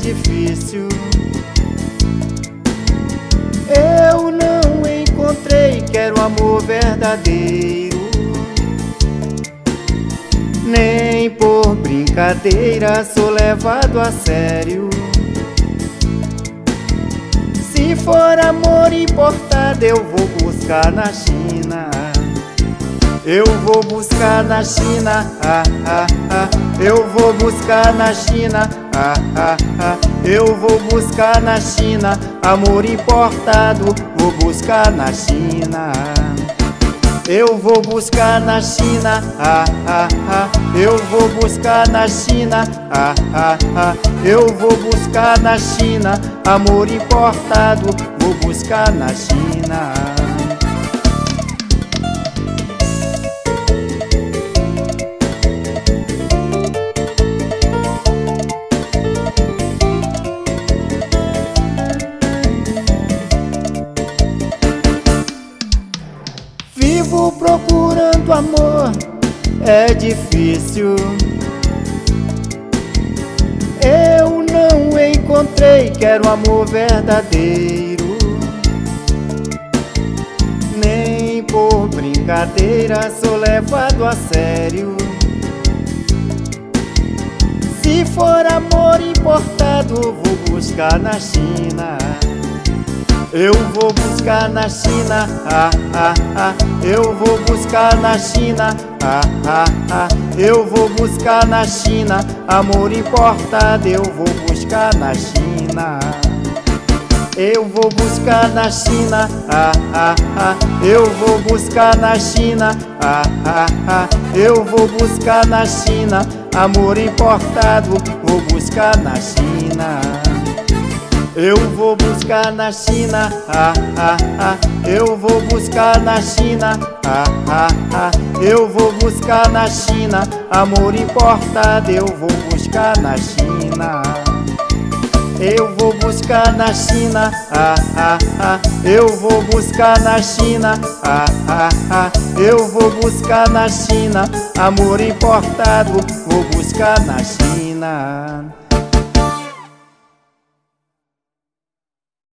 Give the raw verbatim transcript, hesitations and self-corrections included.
difícil. Eu não encontrei, quero amor verdadeiro. Nem por brincadeira sou levado a sério. Se for amor importado, eu vou buscar na China. Eu vou buscar na China, ah, ah, ah. Eu vou buscar na China, ah, ah, ah. Eu vou buscar na China amor importado, vou buscar na China. Eu vou buscar na China, ah, ah, ah. Eu vou buscar na China, ah, ah, ah. Eu vou buscar na China amor importado, vou buscar na China. Vivo procurando amor, é difícil. Eu não encontrei, quero amor verdadeiro. Nem por brincadeira sou levado a sério. Se for amor importado, vou buscar na China. Eu vou buscar na China, ah, ah, ah. Eu vou buscar na China, ah, ah, ah. Eu vou buscar na China amor importado, eu vou buscar na China. Eu vou buscar na China, ah, ah, ah. Eu vou buscar na China, ah, ah, ah. Eu vou buscar na China amor importado, vou buscar na China. Eu vou buscar na China, ah, ah, ah. Eu vou buscar na China, ah, ah, ah. Eu vou buscar na China amor importado, eu vou buscar na China. Eu vou buscar na China, ah, ah, ah. Eu vou buscar na China, ah, ah, ah. Eu vou buscar na China amor importado, vou buscar na China.